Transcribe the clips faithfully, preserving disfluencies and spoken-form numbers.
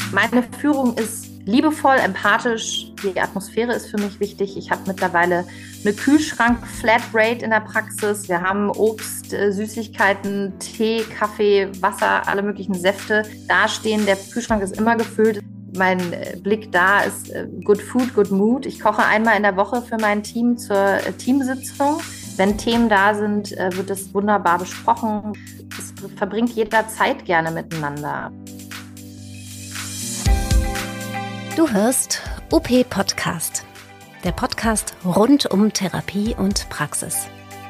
Meine Führung ist liebevoll, empathisch. Die Atmosphäre ist für mich wichtig. Ich habe mittlerweile eine Kühlschrank-Flatrate in der Praxis. Wir haben Obst, äh, Süßigkeiten, Tee, Kaffee, Wasser, alle möglichen Säfte dastehen. Der Kühlschrank ist immer gefüllt. Mein äh, Blick da ist äh, Good Food, Good Mood. Ich koche einmal in der Woche für mein Team zur äh, Teamsitzung. Wenn Themen da sind, äh, wird es wunderbar besprochen. Es verbringt jeder Zeit gerne miteinander. Du hörst O P Podcast, der Podcast rund um Therapie und Praxis.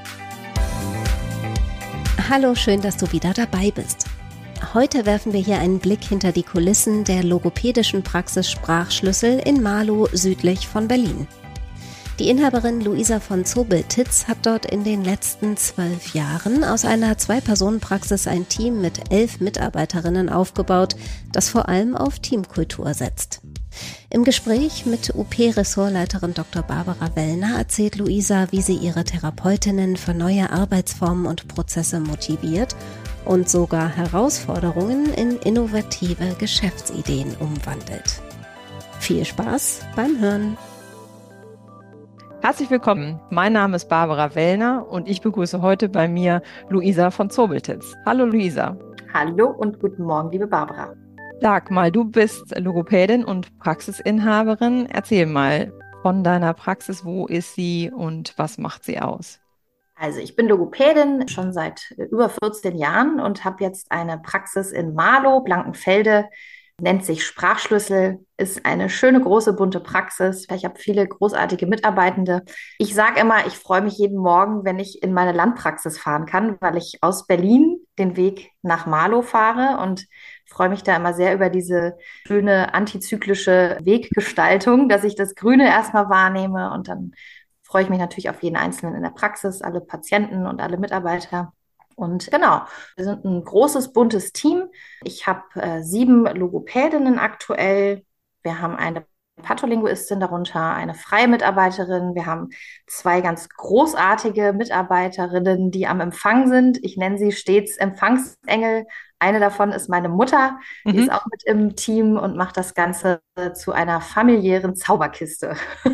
Hallo, schön, dass du wieder dabei bist. Heute werfen wir hier einen Blick hinter die Kulissen der logopädischen Praxis Sprachschlüssel in Marlow südlich von Berlin. Die Inhaberin Luisa von Zobel-Titz hat dort in den letzten zwölf Jahren aus einer Zwei-Personen-Praxis ein Team mit elf Mitarbeiterinnen aufgebaut, das vor allem auf Teamkultur setzt. Im Gespräch mit O P-Ressortleiterin Doktor Barbara Wellner erzählt Luisa, wie sie ihre Therapeutinnen für neue Arbeitsformen und Prozesse motiviert und sogar Herausforderungen in innovative Geschäftsideen umwandelt. Viel Spaß beim Hören! Herzlich willkommen. Mein Name ist Barbara Wellner und ich begrüße heute bei mir Luisa von Zobel-Titz. Hallo Luisa. Hallo und guten Morgen, liebe Barbara. Sag mal, du bist Logopädin und Praxisinhaberin. Erzähl mal von deiner Praxis, wo ist sie und was macht sie aus? Also ich bin Logopädin schon seit über vierzehn Jahren und habe jetzt eine Praxis in Marlow, Blankenfelde, nennt sich Sprachschlüssel, ist eine schöne, große, bunte Praxis. Ich habe viele großartige Mitarbeitende. Ich sage immer, ich freue mich jeden Morgen, wenn ich in meine Landpraxis fahren kann, weil ich aus Berlin den Weg nach Marlow fahre und freue mich da immer sehr über diese schöne antizyklische Weggestaltung, dass ich das Grüne erstmal wahrnehme und dann freue ich mich natürlich auf jeden Einzelnen in der Praxis, alle Patienten und alle Mitarbeiter. Und genau, wir sind ein großes, buntes Team. Ich habe äh, sieben Logopädinnen aktuell. Wir haben eine Patholinguistin darunter, eine freie Mitarbeiterin. Wir haben zwei ganz großartige Mitarbeiterinnen, die am Empfang sind. Ich nenne sie stets Empfangsengel. Eine davon ist meine Mutter, die Mhm. ist auch mit im Team und macht das Ganze zu einer familiären Zauberkiste.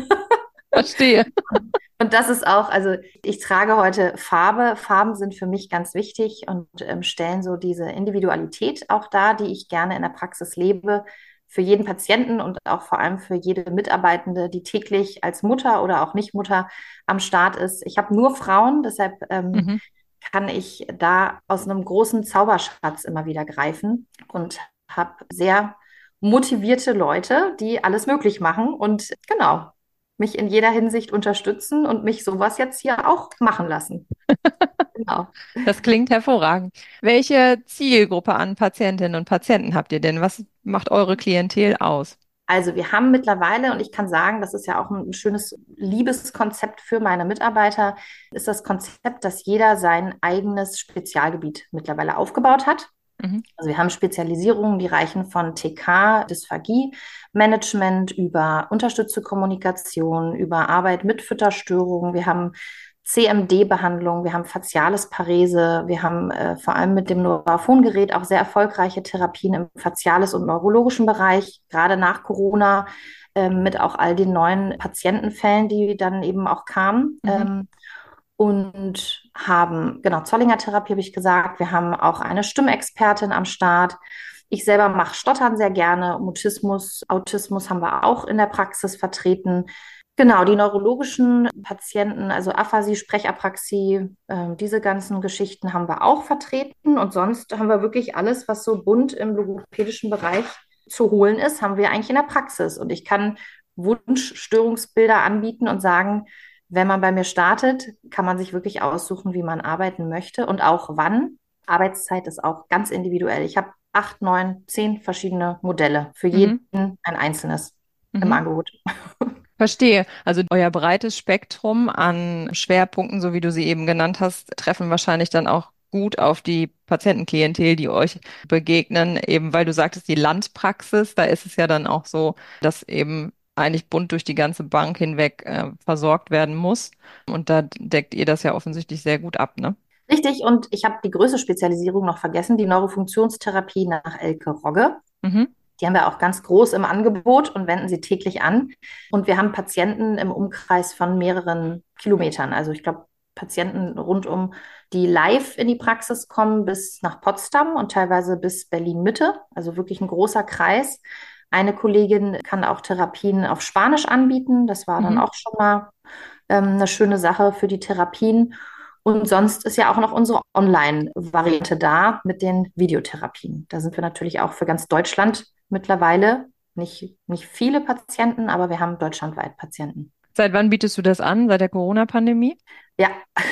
Verstehe. Und das ist auch, also ich trage heute Farbe. Farben sind für mich ganz wichtig und ähm, stellen so diese Individualität auch dar, die ich gerne in der Praxis lebe, für jeden Patienten und auch vor allem für jede Mitarbeitende, die täglich als Mutter oder auch nicht Mutter am Start ist. Ich habe nur Frauen, deshalb ähm, Mhm. kann ich da aus einem großen Zauberschatz immer wieder greifen und habe sehr motivierte Leute, die alles möglich machen und genau mich in jeder Hinsicht unterstützen und mich sowas jetzt hier auch machen lassen. Genau. Das klingt hervorragend. Welche Zielgruppe an Patientinnen und Patienten habt ihr denn? Was macht eure Klientel aus? Also wir haben mittlerweile, und ich kann sagen, das ist ja auch ein schönes Liebeskonzept für meine Mitarbeiter, ist das Konzept, dass jeder sein eigenes Spezialgebiet mittlerweile aufgebaut hat. Mhm. Also wir haben Spezialisierungen, die reichen von T K, Dysphagie-Management über unterstützte Kommunikation, über Arbeit mit Fütterstörungen. Wir haben C M D-Behandlung, wir haben faciales Parese, wir haben äh, vor allem mit dem Novaphone-Gerät auch sehr erfolgreiche Therapien im faciales und neurologischen Bereich, gerade nach Corona, äh, mit auch all den neuen Patientenfällen, die dann eben auch kamen. Mhm. Ähm, und haben, genau, Zollinger-Therapie habe ich gesagt. Wir haben auch eine Stimmexpertin am Start. Ich selber mache Stottern sehr gerne. Mutismus, Autismus haben wir auch in der Praxis vertreten. Genau, die neurologischen Patienten, also Aphasie, Sprechapraxie, äh, diese ganzen Geschichten haben wir auch vertreten. Und sonst haben wir wirklich alles, was so bunt im logopädischen Bereich zu holen ist, haben wir eigentlich in der Praxis. Und ich kann Wunschstörungsbilder anbieten und sagen, wenn man bei mir startet, kann man sich wirklich aussuchen, wie man arbeiten möchte und auch wann. Arbeitszeit ist auch ganz individuell. Ich habe acht, neun, zehn verschiedene Modelle, für Mhm. jeden ein einzelnes im Mhm. Angebot. Verstehe. Also euer breites Spektrum an Schwerpunkten, so wie du sie eben genannt hast, treffen wahrscheinlich dann auch gut auf die Patientenklientel, die euch begegnen, eben weil du sagtest, die Landpraxis, da ist es ja dann auch so, dass eben eigentlich bunt durch die ganze Bank hinweg äh, versorgt werden muss. Und da deckt ihr das ja offensichtlich sehr gut ab, ne? Richtig, und ich habe die größte Spezialisierung noch vergessen, die Neurofunktionstherapie nach Elke Rogge. Mhm. Die haben wir auch ganz groß im Angebot und wenden sie täglich an. Und wir haben Patienten im Umkreis von mehreren Kilometern. Also ich glaube, Patienten rundum, die live in die Praxis kommen, bis nach Potsdam und teilweise bis Berlin-Mitte. Also wirklich ein großer Kreis. Eine Kollegin kann auch Therapien auf Spanisch anbieten. Das war dann Mhm. auch schon mal ähm, eine schöne Sache für die Therapien. Und sonst ist ja auch noch unsere Online-Variante da mit den Videotherapien. Da sind wir natürlich auch für ganz Deutschland mittlerweile. Nicht, nicht viele Patienten, aber wir haben deutschlandweit Patienten. Seit wann bietest du das an? Seit der Corona-Pandemie? Ja,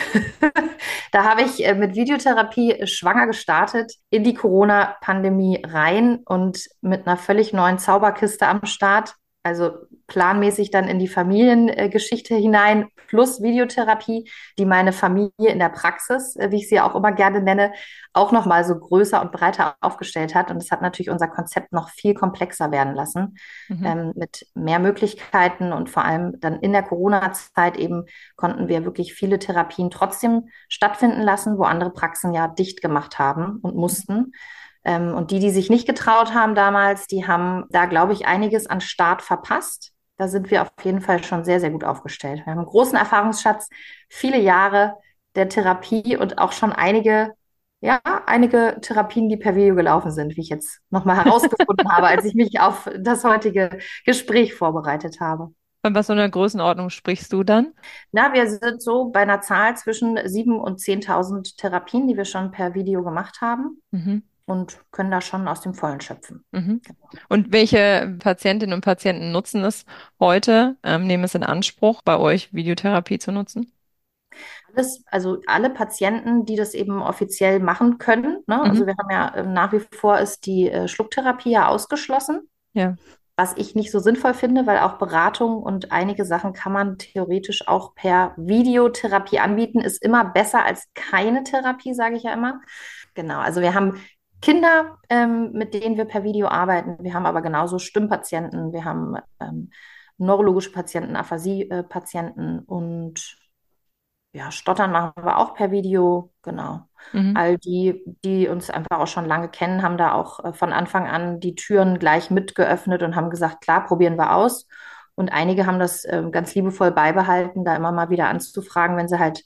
da habe ich äh, mit Videotherapie äh, schwanger gestartet in die Corona-Pandemie rein und mit einer völlig neuen Zauberkiste am Start. Also planmäßig dann in die Familiengeschichte hinein, plus Videotherapie, die meine Familie in der Praxis, äh, wie ich sie auch immer gerne nenne, auch nochmal so größer und breiter aufgestellt hat. Und das hat natürlich unser Konzept noch viel komplexer werden lassen, Mhm. ähm, mit mehr Möglichkeiten und vor allem dann in der Corona-Zeit eben konnten wir wirklich viele Therapien trotzdem stattfinden lassen, wo andere Praxen ja dicht gemacht haben und mussten. Ähm, und die, die sich nicht getraut haben damals, die haben da, glaube ich, einiges an Start verpasst. Da sind wir auf jeden Fall schon sehr, sehr gut aufgestellt. Wir haben einen großen Erfahrungsschatz, viele Jahre der Therapie und auch schon einige, ja, einige Therapien, die per Video gelaufen sind, wie ich jetzt nochmal herausgefunden habe, als ich mich auf das heutige Gespräch vorbereitet habe. Von was für einer Größenordnung sprichst du dann? Na, wir sind so bei einer Zahl zwischen sieben und zehntausend Therapien, die wir schon per Video gemacht haben Mhm. und können da schon aus dem Vollen schöpfen. Mhm. Und welche Patientinnen und Patienten nutzen es heute, ähm, nehmen es in Anspruch, bei euch Videotherapie zu nutzen? Alles, also alle Patienten, die das eben offiziell machen können, ne? Mhm. Also wir haben ja ähm, nach wie vor ist die äh, Schlucktherapie ja ausgeschlossen, Ja. was ich nicht so sinnvoll finde, weil auch Beratung und einige Sachen kann man theoretisch auch per Videotherapie anbieten, ist immer besser als keine Therapie, sage ich ja immer. Genau, also wir haben Kinder, ähm, mit denen wir per Video arbeiten. Wir haben aber genauso Stimmpatienten, wir haben ähm, neurologische Patienten, Aphasie-Patienten und ja, Stottern machen wir auch per Video. Genau. Mhm. All die, die uns einfach auch schon lange kennen, haben da auch äh, von Anfang an die Türen gleich mit geöffnet und haben gesagt, klar, probieren wir aus. Und einige haben das ähm, ganz liebevoll beibehalten, da immer mal wieder anzufragen, wenn sie halt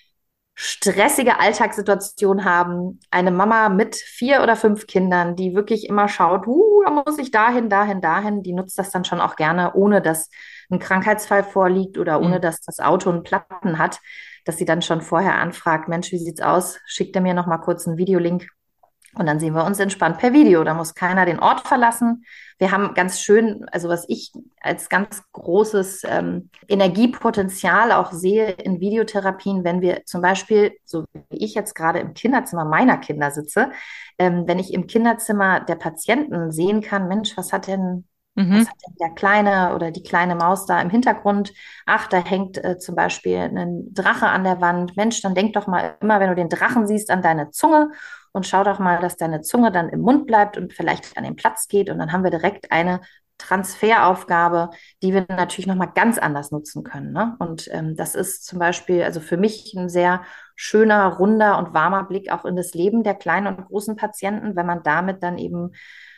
stressige Alltagssituation haben, eine Mama mit vier oder fünf Kindern, die wirklich immer schaut, uh, da muss ich dahin, dahin, dahin, die nutzt das dann schon auch gerne, ohne dass ein Krankheitsfall vorliegt oder ohne Mhm. dass das Auto einen Platten hat, dass sie dann schon vorher anfragt, Mensch, wie sieht's aus? Schickt er mir noch mal kurz einen Videolink und dann sehen wir uns entspannt per Video. Da muss keiner den Ort verlassen. Wir haben ganz schön, also was ich als ganz großes ähm, Energiepotenzial auch sehe in Videotherapien, wenn wir zum Beispiel, so wie ich jetzt gerade im Kinderzimmer meiner Kinder sitze, ähm, wenn ich im Kinderzimmer der Patienten sehen kann, Mensch, was hat denn was Mhm. hat denn der Kleine oder die kleine Maus da im Hintergrund? Ach, da hängt äh, zum Beispiel ein Drache an der Wand. Mensch, dann denk doch mal immer, wenn du den Drachen siehst, an deine Zunge und schau doch mal, dass deine Zunge dann im Mund bleibt und vielleicht an den Platz geht. Und dann haben wir direkt eine Transferaufgabe, die wir natürlich nochmal ganz anders nutzen können. Ne? Und ähm, das ist zum Beispiel, also für mich ein sehr schöner, runder und warmer Blick auch in das Leben der kleinen und großen Patienten, wenn man damit dann eben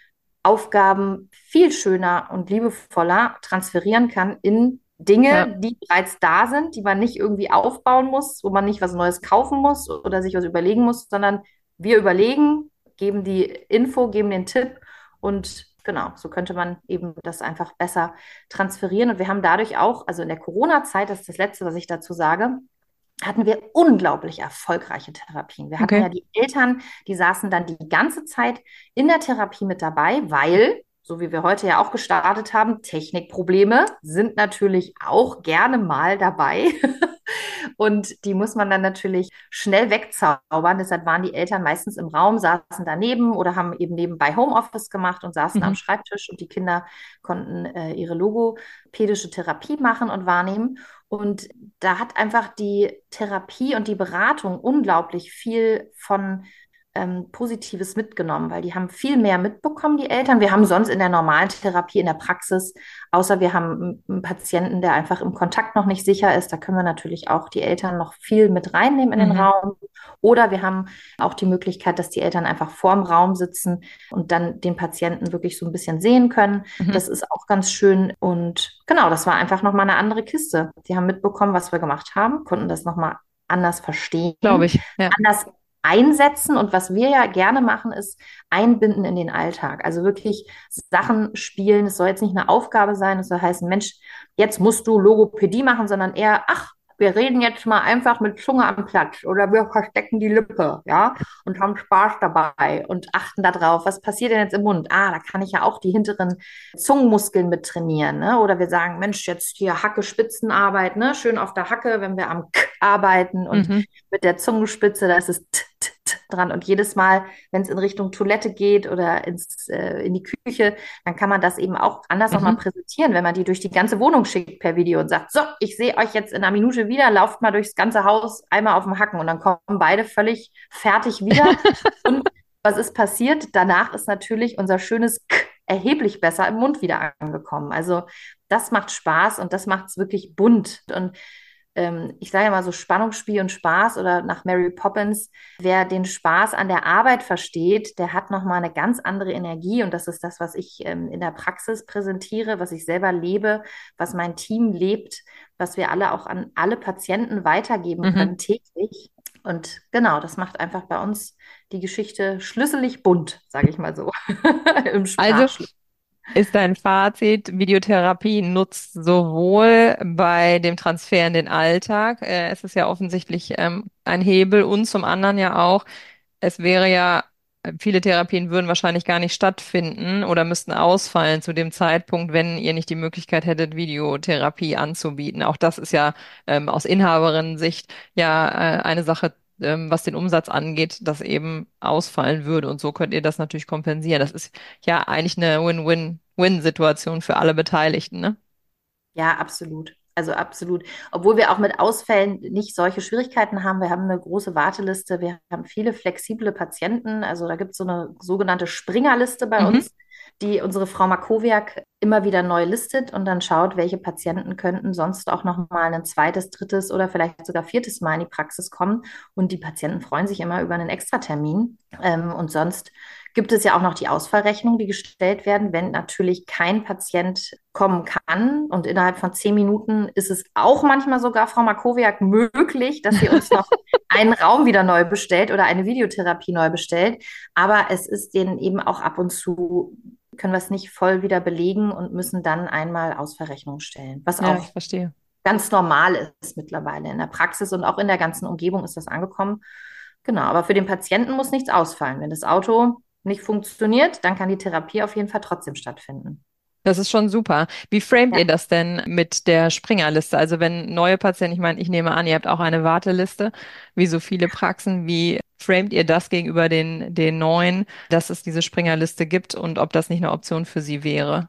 Aufgaben viel schöner und liebevoller transferieren kann in Ja. Dinge, die bereits da sind, die man nicht irgendwie aufbauen muss, wo man nicht was Neues kaufen muss oder sich was überlegen muss, sondern wir überlegen, geben die Info, geben den Tipp und genau, so könnte man eben das einfach besser transferieren. Und wir haben dadurch auch, also in der Corona-Zeit, das ist das Letzte, was ich dazu sage, hatten wir unglaublich erfolgreiche Therapien. Wir hatten Okay. ja die Eltern, die saßen dann die ganze Zeit in der Therapie mit dabei, weil, so wie wir heute ja auch gestartet haben, Technikprobleme sind natürlich auch gerne mal dabei. Und die muss man dann natürlich schnell wegzaubern. Deshalb waren die Eltern meistens im Raum, saßen daneben oder haben eben nebenbei Homeoffice gemacht und saßen am Mhm. Schreibtisch und die Kinder konnten äh, ihre logopädische Therapie machen und wahrnehmen. Und da hat einfach die Therapie und die Beratung unglaublich viel von ähm, Positives mitgenommen, weil die haben viel mehr mitbekommen, die Eltern. Wir haben sonst in der normalen Therapie, in der Praxis, außer wir haben einen Patienten, der einfach im Kontakt noch nicht sicher ist, da können wir natürlich auch die Eltern noch viel mit reinnehmen in den Mhm. Raum. Oder wir haben auch die Möglichkeit, dass die Eltern einfach vorm Raum sitzen und dann den Patienten wirklich so ein bisschen sehen können. Mhm. Das ist auch ganz schön. Und genau, das war einfach nochmal eine andere Kiste. Die haben mitbekommen, was wir gemacht haben, konnten das nochmal anders verstehen, Glaube ich, ja. anders einsetzen. Und was wir ja gerne machen, ist einbinden in den Alltag. Also wirklich Sachen spielen. Es soll jetzt nicht eine Aufgabe sein, es soll heißen, Mensch, jetzt musst du Logopädie machen, sondern eher, ach, wir reden jetzt mal einfach mit Zunge am Platz oder wir verstecken die Lippe, ja, und haben Spaß dabei und achten darauf, was passiert denn jetzt im Mund? Ah, da kann ich ja auch die hinteren Zungenmuskeln mit trainieren, ne? Oder wir sagen, Mensch, jetzt hier Hacke-Spitzenarbeit, ne? Schön auf der Hacke, wenn wir am K arbeiten und Mhm. mit der Zungenspitze, da ist es t, t, t dran. Und jedes Mal, wenn es in Richtung Toilette geht oder ins, äh, in die Küche, dann kann man das eben auch anders Mhm. nochmal präsentieren, wenn man die durch die ganze Wohnung schickt per Video und sagt, so, ich sehe euch jetzt in einer Minute wieder, lauft mal durchs ganze Haus einmal auf dem Hacken und dann kommen beide völlig fertig wieder. Und was ist passiert? Danach ist natürlich unser schönes K erheblich besser im Mund wieder angekommen. Also das macht Spaß und das macht es wirklich bunt. Und ähm, ich sage ja mal so Spannungsspiel und Spaß oder nach Mary Poppins, wer den Spaß an der Arbeit versteht, der hat nochmal eine ganz andere Energie und das ist das, was ich ähm, in der Praxis präsentiere, was ich selber lebe, was mein Team lebt, was wir alle auch an alle Patienten weitergeben Mhm. können täglich. Und genau, das macht einfach bei uns die Geschichte schlüsselig bunt, sage ich mal so, im Also Sprachschluss. ist dein Fazit, Videotherapie nutzt sowohl bei dem Transfer in den Alltag, äh, es ist ja offensichtlich ähm, ein Hebel und zum anderen ja auch, es wäre ja, viele Therapien würden wahrscheinlich gar nicht stattfinden oder müssten ausfallen zu dem Zeitpunkt, wenn ihr nicht die Möglichkeit hättet, Videotherapie anzubieten. Auch das ist ja ähm, aus Inhaberinnen-Sicht ja äh, eine Sache, ähm, was den Umsatz angeht, das eben ausfallen würde. Und so könnt ihr das natürlich kompensieren. Das ist ja eigentlich eine Win-Win-Win-Situation für alle Beteiligten, ne? Ja, absolut. Also absolut. Obwohl wir auch mit Ausfällen nicht solche Schwierigkeiten haben. Wir haben eine große Warteliste. Wir haben viele flexible Patienten. Also da gibt es so eine sogenannte Springerliste bei Mhm. uns, die unsere Frau Makowiak immer wieder neu listet und dann schaut, welche Patienten könnten sonst auch noch mal ein zweites, drittes oder vielleicht sogar viertes Mal in die Praxis kommen. Und die Patienten freuen sich immer über einen Extratermin. Ähm, und sonst gibt es ja auch noch die Ausfallrechnungen, die gestellt werden, wenn natürlich kein Patient kommen kann. Und innerhalb von zehn Minuten ist es auch manchmal sogar, Frau Makowiak, möglich, dass sie uns noch einen Raum wieder neu bestellt oder eine Videotherapie neu bestellt. Aber es ist denen eben auch ab und zu, können wir es nicht voll wieder belegen und müssen dann einmal Ausfallrechnungen stellen, was Ja, auch ich verstehe. ganz normal ist mittlerweile in der Praxis und auch in der ganzen Umgebung ist das angekommen. Genau, aber für den Patienten muss nichts ausfallen. Wenn das Auto nicht funktioniert, dann kann die Therapie auf jeden Fall trotzdem stattfinden. Das ist schon super. Wie framet ihr Ja. das denn mit der Springerliste? Also wenn neue Patienten, ich meine, ich nehme an, ihr habt auch eine Warteliste, wie so viele Praxen. Wie framet ihr das gegenüber den, den neuen, dass es diese Springerliste gibt und ob das nicht eine Option für sie wäre?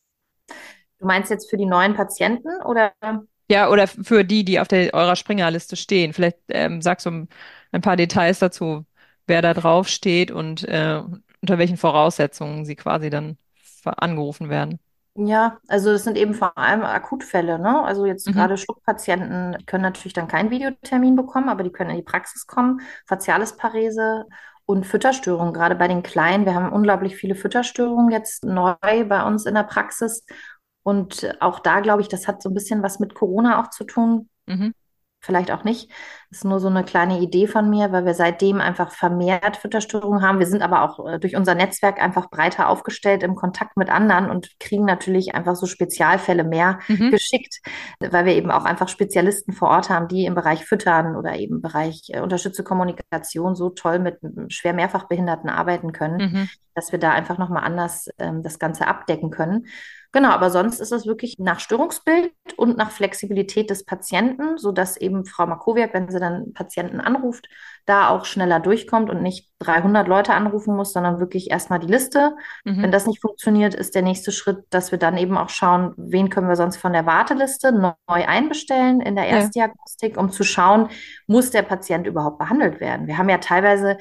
Du meinst jetzt für die neuen Patienten oder? Ja, oder für die, die auf der eurer Springerliste stehen. Vielleicht ähm, sagst du ein paar Details dazu, wer da drauf steht und äh, unter welchen Voraussetzungen sie quasi dann ver- angerufen werden. Ja, also das sind eben vor allem Akutfälle, ne? Also jetzt Mhm. gerade Schluckpatienten die können natürlich dann keinen Videotermin bekommen, aber die können in die Praxis kommen. Facialisparese und Fütterstörungen, gerade bei den Kleinen. Wir haben unglaublich viele Fütterstörungen jetzt neu bei uns in der Praxis. Und auch da glaube ich, das hat so ein bisschen was mit Corona auch zu tun. Mhm. Vielleicht auch nicht. Das ist nur so eine kleine Idee von mir, weil wir seitdem einfach vermehrt Fütterstörungen haben. Wir sind aber auch äh, durch unser Netzwerk einfach breiter aufgestellt im Kontakt mit anderen und kriegen natürlich einfach so Spezialfälle mehr Mhm. geschickt, weil wir eben auch einfach Spezialisten vor Ort haben, die im Bereich Füttern oder eben im Bereich äh, unterstützte Kommunikation so toll mit schwer Mehrfachbehinderten arbeiten können, Mhm. dass wir da einfach nochmal anders ähm, das Ganze abdecken können. Genau, aber sonst ist es wirklich nach Störungsbild und nach Flexibilität des Patienten, sodass eben Frau Makowiak, wenn sie dann Patienten anruft, da auch schneller durchkommt und nicht dreihundert Leute anrufen muss, sondern wirklich erstmal die Liste. Mhm. Wenn das nicht funktioniert, ist der nächste Schritt, dass wir dann eben auch schauen, wen können wir sonst von der Warteliste neu einbestellen in der Ja. Erstdiagnostik, um zu schauen, muss der Patient überhaupt behandelt werden. Wir haben ja teilweise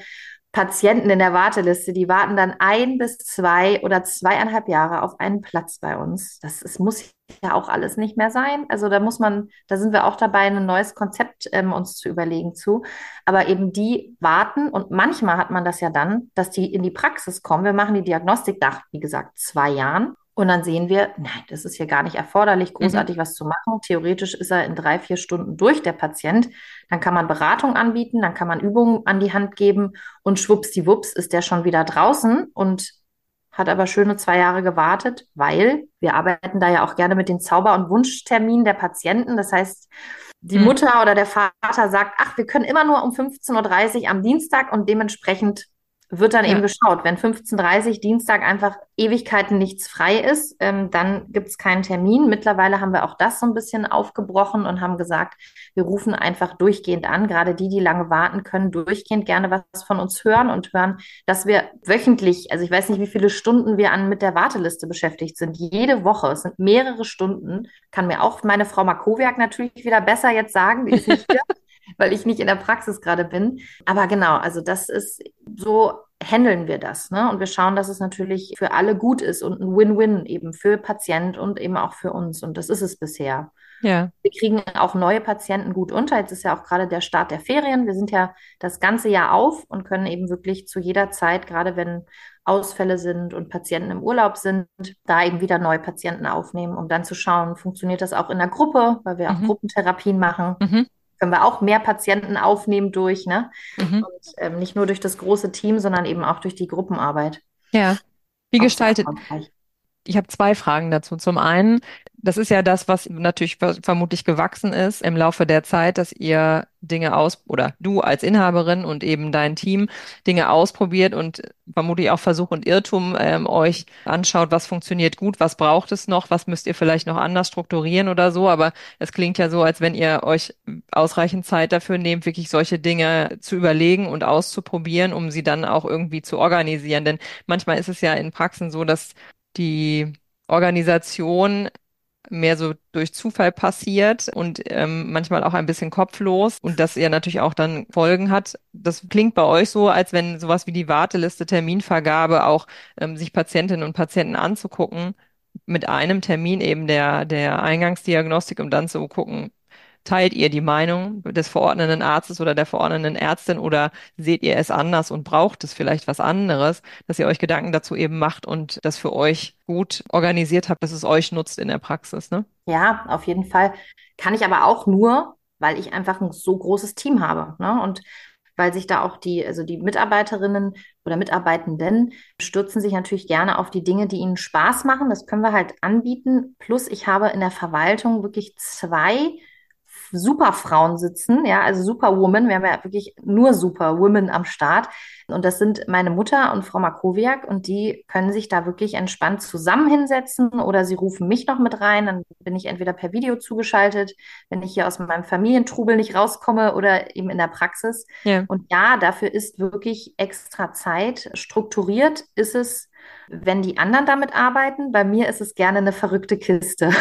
Patienten in der Warteliste, die warten dann ein bis zwei oder zweieinhalb Jahre auf einen Platz bei uns. Das ist, muss ja auch alles nicht mehr sein. Also da muss man, da sind wir auch dabei, ein neues Konzept ähm, uns zu überlegen zu. Aber eben die warten und manchmal hat man das ja dann, dass die in die Praxis kommen. Wir machen die Diagnostik nach, wie gesagt, zwei Jahren. Und dann sehen wir, nein, das ist hier gar nicht erforderlich, Mhm. großartig was zu machen. Theoretisch ist er in drei, vier Stunden durch, der Patient. Dann kann man Beratung anbieten, dann kann man Übungen an die Hand geben und schwuppsdiwupps ist der schon wieder draußen und hat aber schöne zwei Jahre gewartet, weil wir arbeiten da ja auch gerne mit den Zauber- und Wunschterminen der Patienten. Das heißt, die Mhm. Mutter oder der Vater sagt, ach, wir können immer nur um fünfzehn Uhr dreißig am Dienstag und dementsprechend wird dann eben Ja. geschaut. Wenn fünfzehn Uhr dreißig Dienstag einfach Ewigkeiten nichts frei ist, ähm, dann gibt es keinen Termin. Mittlerweile haben wir auch das so ein bisschen aufgebrochen und haben gesagt, wir rufen einfach durchgehend an. Gerade die, die lange warten können, durchgehend gerne was von uns hören und hören, dass wir wöchentlich, also ich weiß nicht, wie viele Stunden wir an mit der Warteliste beschäftigt sind. Jede Woche, es sind mehrere Stunden, kann mir auch meine Frau Makowiak natürlich wieder besser jetzt sagen, die ist nicht hier, weil ich nicht in der Praxis gerade bin. Aber genau, also das ist, so handeln wir das, ne? Und wir schauen, dass es natürlich für alle gut ist und ein Win-Win eben für Patient und eben auch für uns. Und das ist es bisher. Ja. Wir kriegen auch neue Patienten gut unter. Jetzt ist ja auch gerade der Start der Ferien. Wir sind ja das ganze Jahr auf und können eben wirklich zu jeder Zeit, gerade wenn Ausfälle sind und Patienten im Urlaub sind, da eben wieder neue Patienten aufnehmen, um dann zu schauen, funktioniert das auch in der Gruppe, weil wir auch Mhm. Gruppentherapien machen. Mhm. Können wir auch mehr Patienten aufnehmen durch, ne? Mhm. Und ähm, nicht nur durch das große Team, sondern eben auch durch die Gruppenarbeit. Ja. Wie Auch sehr gestaltet erfolgreich. Ich habe zwei Fragen dazu. Zum einen, das ist ja das, was natürlich ver- vermutlich gewachsen ist im Laufe der Zeit, dass ihr Dinge aus oder du als Inhaberin und eben dein Team Dinge ausprobiert und vermutlich auch Versuch und Irrtum ähm, euch anschaut, was funktioniert gut, was braucht es noch, was müsst ihr vielleicht noch anders strukturieren oder so. Aber es klingt ja so, als wenn ihr euch ausreichend Zeit dafür nehmt, wirklich solche Dinge zu überlegen und auszuprobieren, um sie dann auch irgendwie zu organisieren. Denn manchmal ist es ja in Praxen so, dass die Organisation mehr so durch Zufall passiert und ähm, manchmal auch ein bisschen kopflos und das ja natürlich auch dann Folgen hat. Das klingt bei euch so, als wenn sowas wie die Warteliste, Terminvergabe auch ähm, sich Patientinnen und Patienten anzugucken, mit einem Termin eben der, der Eingangsdiagnostik, um dann zu gucken, teilt ihr die Meinung des verordnenden Arztes oder der verordnenden Ärztin oder seht ihr es anders und braucht es vielleicht was anderes, dass ihr euch Gedanken dazu eben macht und das für euch gut organisiert habt, dass es euch nutzt in der Praxis, ne? Ja, auf jeden Fall. Kann ich aber auch nur, weil ich einfach ein so großes Team habe, ne? Und weil sich da auch die, also die Mitarbeiterinnen oder Mitarbeitenden stürzen sich natürlich gerne auf die Dinge, die ihnen Spaß machen. Das können wir halt anbieten. Plus ich habe in der Verwaltung wirklich zwei Superfrauen sitzen, ja, also Superwoman. Wir haben ja wirklich nur Superwomen am Start. Und das sind meine Mutter und Frau Makowiak und die können sich da wirklich entspannt zusammen hinsetzen oder sie rufen mich noch mit rein. Dann bin ich entweder per Video zugeschaltet, wenn ich hier aus meinem Familientrubel nicht rauskomme oder eben in der Praxis. Ja. Und ja, dafür ist wirklich extra Zeit. Strukturiert ist es, wenn die anderen damit arbeiten. Bei mir ist es gerne eine verrückte Kiste.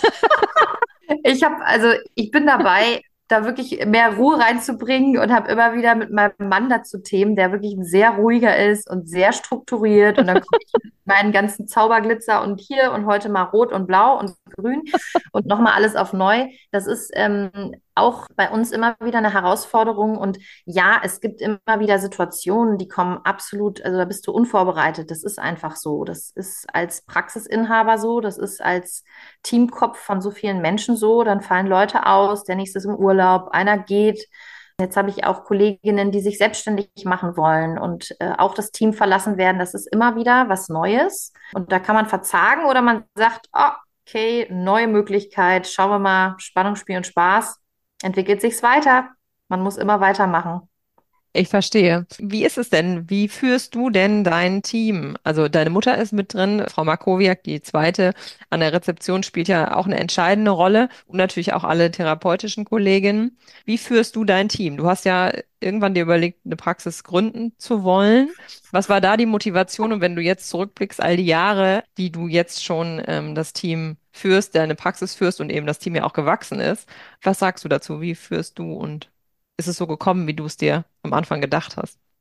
Ich habe, also ich bin dabei, da wirklich mehr Ruhe reinzubringen und habe immer wieder mit meinem Mann dazu Themen, der wirklich ein sehr ruhiger ist und sehr strukturiert. Und dann komme ich mit meinen ganzen Zauberglitzer und hier und heute mal rot und blau und grün und nochmal alles auf neu. Das ist ähm, auch bei uns immer wieder eine Herausforderung. Und ja, es gibt immer wieder Situationen, die kommen absolut, also da bist du unvorbereitet. Das ist einfach so. Das ist als Praxisinhaber so, das ist als Teamkopf von so vielen Menschen so, dann fallen Leute aus, der nächste ist im Urlaub, einer geht. Jetzt habe ich auch Kolleginnen, die sich selbstständig machen wollen und äh, auch das Team verlassen werden. Das ist immer wieder was Neues. Und da kann man verzagen oder man sagt, oh, okay, neue Möglichkeit, schauen wir mal, Spannung, Spiel und Spaß. Entwickelt sich's weiter. Man muss immer weitermachen. Ich verstehe. Wie ist es denn? Wie führst du denn dein Team? Also deine Mutter ist mit drin, Frau Markowiak, die zweite an der Rezeption spielt ja auch eine entscheidende Rolle und natürlich auch alle therapeutischen Kolleginnen. Wie führst du dein Team? Du hast ja irgendwann dir überlegt, eine Praxis gründen zu wollen. Was war da die Motivation? Und wenn du jetzt zurückblickst, all die Jahre, die du jetzt schon ähm, das Team führst, deine Praxis führst und eben das Team ja auch gewachsen ist, was sagst du dazu? Wie führst du und ist es so gekommen, wie du es dir am Anfang gedacht hast?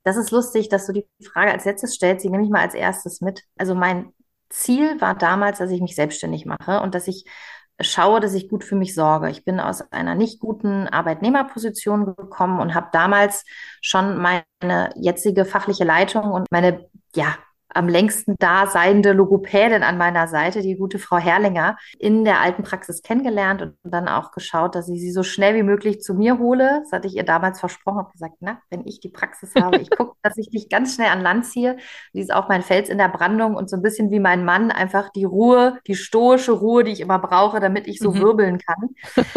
Das ist lustig, dass du die Frage als letztes stellst. Die nehme ich mal als erstes mit. Also mein Ziel war damals, dass ich mich selbstständig mache und dass ich schaue, dass ich gut für mich sorge. Ich bin aus einer nicht guten Arbeitnehmerposition gekommen und habe damals schon meine jetzige fachliche Leitung und meine, ja, am längsten da seiende Logopädin an meiner Seite, die gute Frau Herrlinger, in der alten Praxis kennengelernt und dann auch geschaut, dass ich sie so schnell wie möglich zu mir hole. Das hatte ich ihr damals versprochen, habe gesagt, na, wenn ich die Praxis habe, ich gucke, dass ich dich ganz schnell an Land ziehe. Sie ist auch mein Fels in der Brandung und so ein bisschen wie mein Mann, einfach die Ruhe, die stoische Ruhe, die ich immer brauche, damit ich so Mhm. wirbeln kann.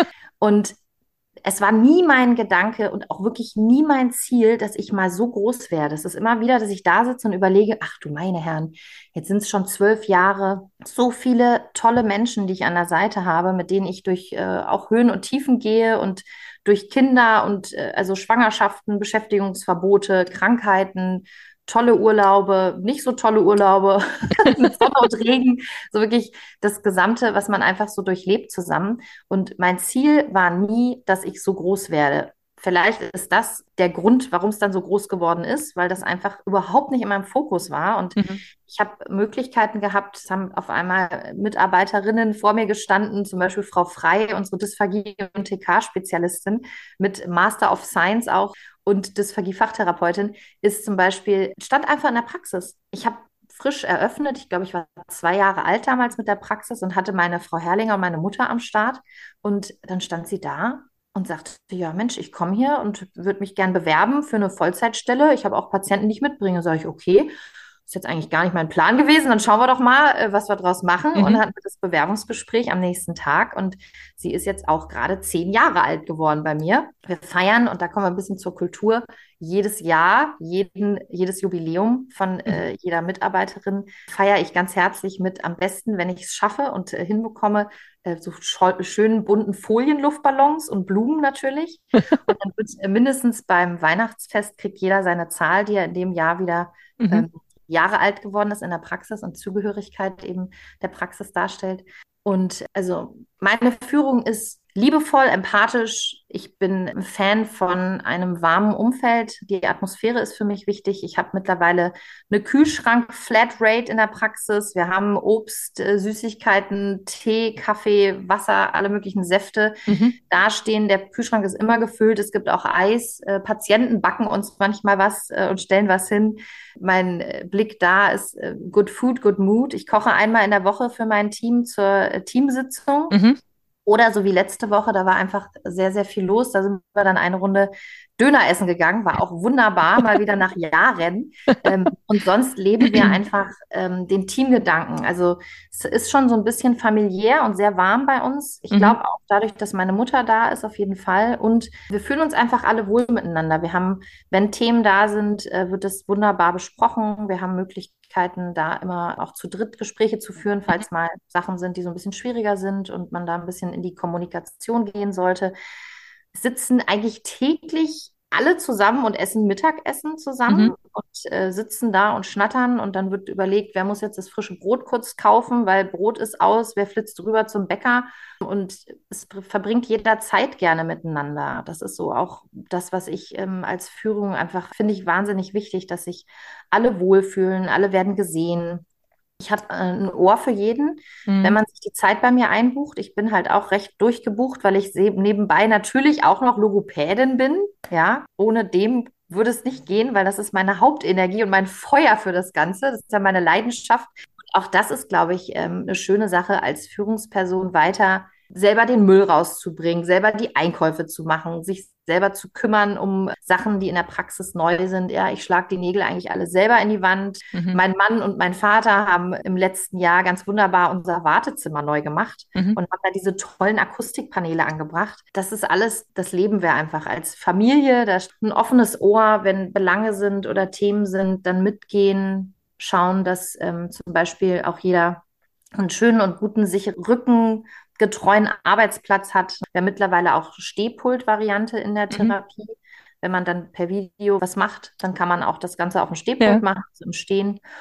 Und es war nie mein Gedanke und auch wirklich nie mein Ziel, dass ich mal so groß werde. Es ist immer wieder, dass ich da sitze und überlege, ach du meine Herren, jetzt sind es schon zwölf Jahre, so viele tolle Menschen, die ich an der Seite habe, mit denen ich durch äh, auch Höhen und Tiefen gehe und durch Kinder und äh, also Schwangerschaften, Beschäftigungsverbote, Krankheiten, tolle Urlaube, nicht so tolle Urlaube, mit Sonne und Regen, so wirklich das Gesamte, was man einfach so durchlebt zusammen. Und mein Ziel war nie, dass ich so groß werde. Vielleicht ist das der Grund, warum es dann so groß geworden ist, weil das einfach überhaupt nicht in meinem Fokus war. Und Mhm. ich habe Möglichkeiten gehabt, es haben auf einmal Mitarbeiterinnen vor mir gestanden, zum Beispiel Frau Frei, unsere Dysphagie- und T K-Spezialistin mit Master of Science auch und Dysphagie-Fachtherapeutin, ist zum Beispiel, stand einfach in der Praxis. Ich habe frisch eröffnet. Ich glaube, ich war zwei Jahre alt damals mit der Praxis und hatte meine Frau Herrlinger und meine Mutter am Start. Und dann stand sie da und sagte, ja Mensch, ich komme hier und würde mich gern bewerben für eine Vollzeitstelle. Ich habe auch Patienten, die ich mitbringe. Sage ich, okay, ist jetzt eigentlich gar nicht mein Plan gewesen. Dann schauen wir doch mal, äh, was wir draus machen. Und dann Mhm. hatten wir das Bewerbungsgespräch am nächsten Tag. Und sie ist jetzt auch gerade zehn Jahre alt geworden bei mir. Wir feiern, und da kommen wir ein bisschen zur Kultur, jedes Jahr, jeden, jedes Jubiläum von Mhm. äh, jeder Mitarbeiterin feiere ich ganz herzlich mit. Am besten, wenn ich es schaffe und äh, hinbekomme, äh, so scho- schönen bunten Folienluftballons und Blumen natürlich. Und dann wird äh, mindestens beim Weihnachtsfest kriegt jeder seine Zahl, die er in dem Jahr wieder Mhm. ähm, Jahre alt geworden ist in der Praxis und Zugehörigkeit eben der Praxis darstellt. Und also meine Führung ist liebevoll, empathisch. Ich bin ein Fan von einem warmen Umfeld. Die Atmosphäre ist für mich wichtig. Ich habe mittlerweile eine Kühlschrank-Flatrate in der Praxis. Wir haben Obst, äh, Süßigkeiten, Tee, Kaffee, Wasser, alle möglichen Säfte Mhm. dastehen. Der Kühlschrank ist immer gefüllt. Es gibt auch Eis. Äh, Patienten backen uns manchmal was äh, und stellen was hin. Mein äh, Blick da ist äh, Good Food, Good Mood. Ich koche einmal in der Woche für mein Team zur äh, Teamsitzung. Mhm. Oder so wie letzte Woche, da war einfach sehr, sehr viel los. Da sind wir dann eine Runde Döner essen gegangen, war auch wunderbar, mal wieder nach Jahren. Ähm, und sonst leben wir einfach ähm, den Teamgedanken. Also es ist schon so ein bisschen familiär und sehr warm bei uns. Ich Mhm. glaube auch dadurch, dass meine Mutter da ist, auf jeden Fall. Und wir fühlen uns einfach alle wohl miteinander. Wir haben, wenn Themen da sind, äh, wird es wunderbar besprochen. Wir haben Möglichkeiten, da immer auch zu dritt Gespräche zu führen, falls mal Sachen sind, die so ein bisschen schwieriger sind und man da ein bisschen in die Kommunikation gehen sollte. Sitzen eigentlich täglich alle zusammen und essen Mittagessen zusammen Mhm. und äh, sitzen da und schnattern und dann wird überlegt, wer muss jetzt das frische Brot kurz kaufen, weil Brot ist aus, wer flitzt rüber zum Bäcker und es verbringt jeder Zeit gerne miteinander. Das ist so auch das, was ich ähm, als Führung einfach finde ich wahnsinnig wichtig, dass sich alle wohlfühlen, alle werden gesehen. Ich habe äh, ein Ohr für jeden, wenn Mhm. man sich die Zeit bei mir einbucht. Ich bin halt auch recht durchgebucht, weil ich se- nebenbei natürlich auch noch Logopädin bin. Ja, ohne dem würde es nicht gehen, weil das ist meine Hauptenergie und mein Feuer für das Ganze. Das ist ja meine Leidenschaft. Auch das ist, glaube ich, ähm, eine schöne Sache als Führungsperson weiter selber den Müll rauszubringen, selber die Einkäufe zu machen, sich selber zu kümmern um Sachen, die in der Praxis neu sind. Ja, ich schlage die Nägel eigentlich alle selber in die Wand. Mhm. Mein Mann und mein Vater haben im letzten Jahr ganz wunderbar unser Wartezimmer neu gemacht Mhm. und haben da diese tollen Akustikpaneele angebracht. Das ist alles, das leben wir einfach als Familie. Da ist ein offenes Ohr, wenn Belange sind oder Themen sind, dann mitgehen, schauen, dass ähm, zum Beispiel auch jeder einen schönen und guten, sicheren rückengetreuen Arbeitsplatz hat. Wir haben mittlerweile auch Stehpult-Variante in der Mhm. Therapie. Wenn man dann per Video was macht, dann kann man auch das Ganze auf dem Stehpult Ja. machen, also im Stehen.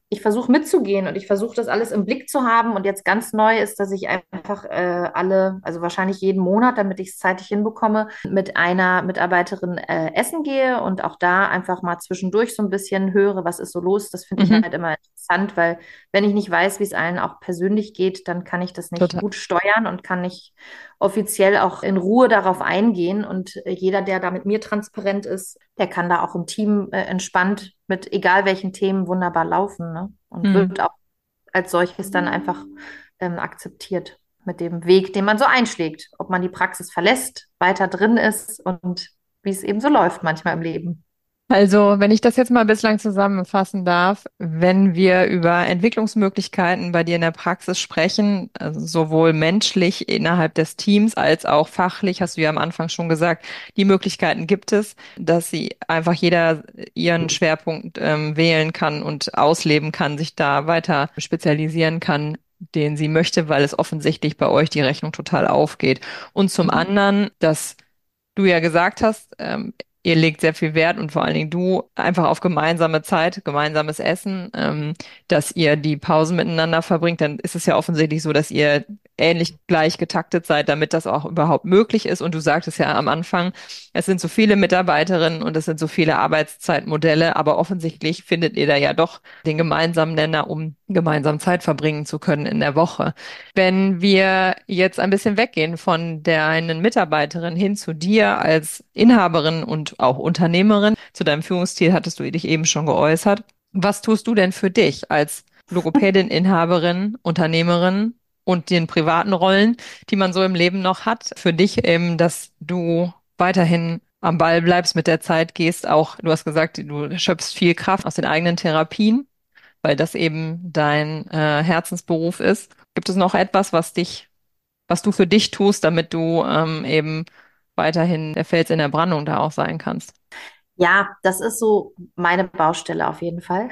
ich versuche mitzugehen und ich versuche das alles im Blick zu haben. Und jetzt ganz neu ist, dass ich einfach äh, alle, also wahrscheinlich jeden Monat, damit ich es zeitlich hinbekomme, mit einer Mitarbeiterin äh, essen gehe und auch da einfach mal zwischendurch so ein bisschen höre, was ist so los. Das finde ich Mhm. halt immer interessant, weil wenn ich nicht weiß, wie es allen auch persönlich geht, dann kann ich das nicht Total. gut steuern und kann nicht offiziell auch in Ruhe darauf eingehen. Und äh, jeder, der da mit mir transparent ist, der kann da auch im Team äh, entspannt mit egal welchen Themen wunderbar laufen, ne? Und Mhm. wird auch als solches dann einfach ähm, akzeptiert mit dem Weg, den man so einschlägt, ob man die Praxis verlässt, weiter drin ist und wie es eben so läuft manchmal im Leben. Also, wenn ich das jetzt mal bislang zusammenfassen darf, wenn wir über Entwicklungsmöglichkeiten bei dir in der Praxis sprechen, also sowohl menschlich innerhalb des Teams als auch fachlich, hast du ja am Anfang schon gesagt, die Möglichkeiten gibt es, dass sie einfach jeder ihren Schwerpunkt ähm, wählen kann und ausleben kann, sich da weiter spezialisieren kann, den sie möchte, weil es offensichtlich bei euch die Rechnung total aufgeht. Und zum Mhm. anderen, dass du ja gesagt hast, ähm, ihr legt sehr viel Wert und vor allen Dingen du einfach auf gemeinsame Zeit, gemeinsames Essen, ähm, dass ihr die Pausen miteinander verbringt, dann ist es ja offensichtlich so, dass ihr ähnlich gleich getaktet seid, damit das auch überhaupt möglich ist. Und du sagtest ja am Anfang, es sind so viele Mitarbeiterinnen und es sind so viele Arbeitszeitmodelle, aber offensichtlich findet ihr da ja doch den gemeinsamen Nenner, um gemeinsam Zeit verbringen zu können in der Woche. Wenn wir jetzt ein bisschen weggehen von der einen Mitarbeiterin hin zu dir als Inhaberin und auch Unternehmerin, zu deinem Führungsstil hattest du dich eben schon geäußert. Was tust du denn für dich als Logopädin, Inhaberin, Unternehmerin und den privaten Rollen, die man so im Leben noch hat, für dich eben, dass du weiterhin am Ball bleibst, mit der Zeit gehst, auch, du hast gesagt, du schöpfst viel Kraft aus den eigenen Therapien, weil das eben dein äh, Herzensberuf ist. Gibt es noch etwas, was dich, was du für dich tust, damit du ähm, eben weiterhin der Fels in der Brandung da auch sein kannst? Ja, das ist so meine Baustelle auf jeden Fall.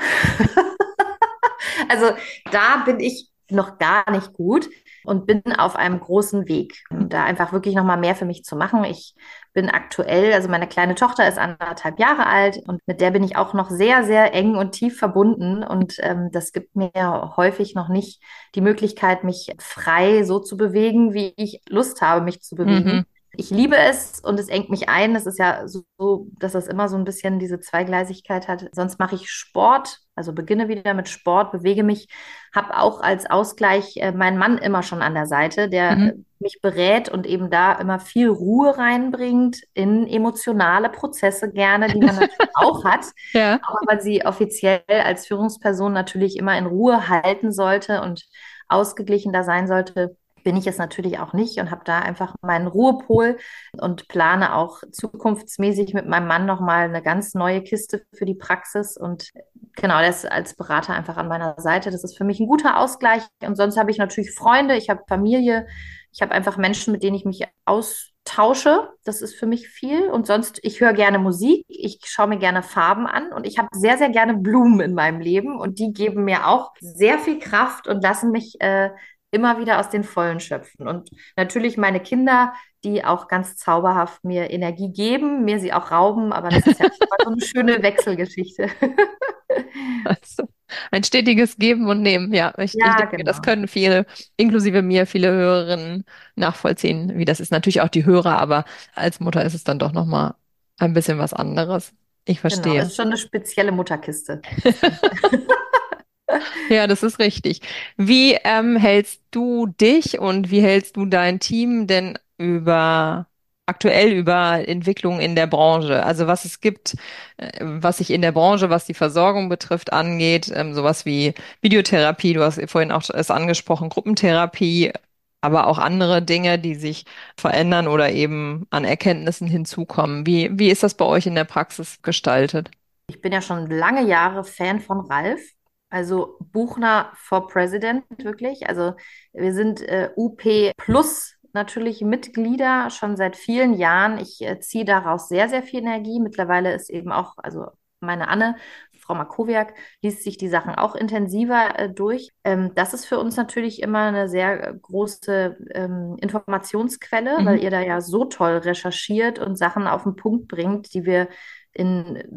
Also da bin ich noch gar nicht gut und bin auf einem großen Weg, da einfach wirklich noch mal mehr für mich zu machen. Ich bin aktuell, also meine kleine Tochter ist anderthalb Jahre alt und mit der bin ich auch noch sehr, sehr eng und tief verbunden und ähm, das gibt mir häufig noch nicht die Möglichkeit, mich frei so zu bewegen, wie ich Lust habe, mich zu bewegen. Mhm. Ich liebe es und es engt mich ein. Es ist ja so, so, dass das immer so ein bisschen diese Zweigleisigkeit hat. Sonst mache ich Sport, also beginne wieder mit Sport, bewege mich, habe auch als Ausgleich äh, meinen Mann immer schon an der Seite, der äh, Mhm. mich berät und eben da immer viel Ruhe reinbringt in emotionale Prozesse gerne, die man natürlich auch hat, Ja. auch wenn man sie offiziell als Führungsperson natürlich immer in Ruhe halten sollte und ausgeglichen da sein sollte, bin ich es natürlich auch nicht und habe da einfach meinen Ruhepol und plane auch zukunftsmäßig mit meinem Mann nochmal eine ganz neue Kiste für die Praxis. Und genau, der ist als Berater einfach an meiner Seite. Das ist für mich ein guter Ausgleich. Und sonst habe ich natürlich Freunde, ich habe Familie, ich habe einfach Menschen, mit denen ich mich austausche. Das ist für mich viel. Und sonst, ich höre gerne Musik, ich schaue mir gerne Farben an und ich habe sehr, sehr gerne Blumen in meinem Leben. Und die geben mir auch sehr viel Kraft und lassen mich äh, immer wieder aus den Vollen schöpfen. Und natürlich meine Kinder, die auch ganz zauberhaft mir Energie geben, mir sie auch rauben, aber das ist ja immer so eine schöne Wechselgeschichte. Also, ein stetiges Geben und Nehmen. Ja, ich, ich Ja, denke, das genau. können viele, inklusive mir, viele Hörerinnen nachvollziehen, wie das ist. Natürlich auch die Hörer, aber als Mutter ist es dann doch nochmal ein bisschen was anderes. Ich Genau, verstehe. ist schon eine spezielle Mutterkiste. Das kann ich. Ja, das ist richtig. Wie ähm, hältst du dich und wie hältst du dein Team denn über aktuell über Entwicklungen in der Branche? Also was es gibt, äh, was sich in der Branche, was die Versorgung betrifft, angeht, ähm, sowas wie Videotherapie, du hast vorhin auch es angesprochen, Gruppentherapie, aber auch andere Dinge, die sich verändern oder eben an Erkenntnissen hinzukommen. Wie, wie ist das bei euch in der Praxis gestaltet? Ich bin ja schon lange Jahre Fan von Ralf, also Buchner for President, wirklich. Also wir sind äh, U P Plus natürlich Mitglieder schon seit vielen Jahren. Ich äh, ziehe daraus sehr, sehr viel Energie. Mittlerweile ist eben auch, also meine Anne, Frau Makowiak, liest sich die Sachen auch intensiver äh, durch. Ähm, das ist für uns natürlich immer eine sehr äh, große ähm, Informationsquelle, Mhm. weil ihr da ja so toll recherchiert und Sachen auf den Punkt bringt, die wir in, ja,